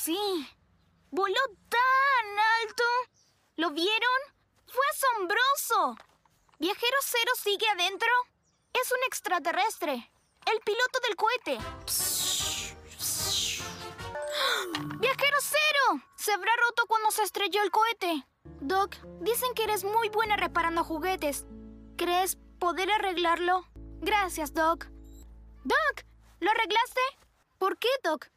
sí. Voló tan alto. ¿Lo vieron? ¡Fue asombroso! ¿Viajero Cero sigue adentro? Es un extraterrestre. El piloto del cohete. ¡Viajero Cero! Se habrá roto cuando se estrelló el cohete. Doc, dicen que eres muy buena reparando juguetes. ¿Crees poder arreglarlo? Gracias, Doc. ¡Doc! ¿Lo arreglaste? ¿Por qué, Doc?